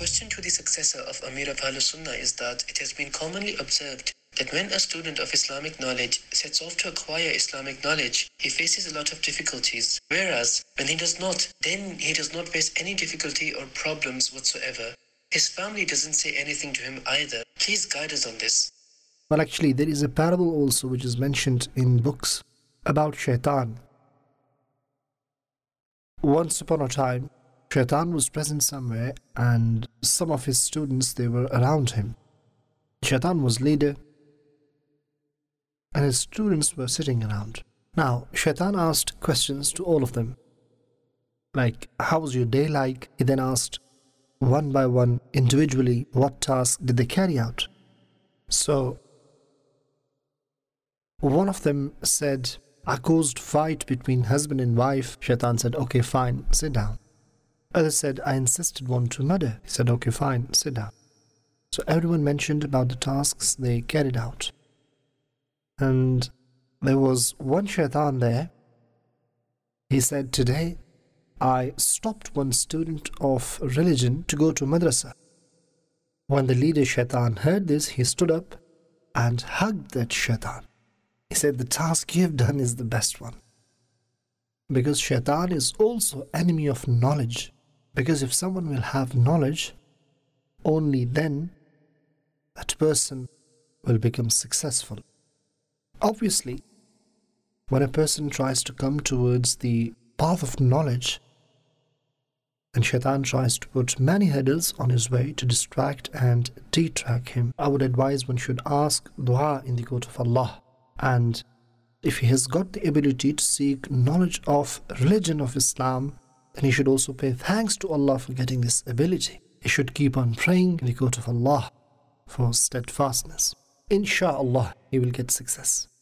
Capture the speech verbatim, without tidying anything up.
question to the successor of Amir of Ahlus Sunnah is that it has been commonly observed that when a student of Islamic knowledge sets off to acquire Islamic knowledge, he faces a lot of difficulties. Whereas, when he does not, then he does not face any difficulty or problems whatsoever. His family doesn't say anything to him either. Please guide us on this. Well, actually, there is a parable also which is mentioned in books about Shaitan. Once upon a time, Shaitan was present somewhere and some of his students, they were around him. Shaitan was leader and his students were sitting around. Now, Shaitan asked questions to all of them. Like, how was your day like? He then asked one by one, individually, what task did they carry out? So, one of them said, I caused fight between husband and wife. Shaitan said, okay, fine, sit down. Other said, I insisted one to murder. He said, okay, fine, sit down. So everyone mentioned about the tasks they carried out. And there was one Shaitan there. He said, today I stopped one student of religion to go to madrasa. When the leader Shaitan heard this, he stood up and hugged that Shaitan. He said, the task you have done is the best one. Because Shaitan is also enemy of knowledge. Because if someone will have knowledge, only then that person will become successful. Obviously, when a person tries to come towards the path of knowledge, and Shaitan tries to put many hurdles on his way to distract and detract him, I would advise one should ask dua in the court of Allah. And if he has got the ability to seek knowledge of religion of Islam, then he should also pay thanks to Allah for getting this ability. He should keep on praying in the court of Allah for steadfastness. Insha'Allah, he will get success.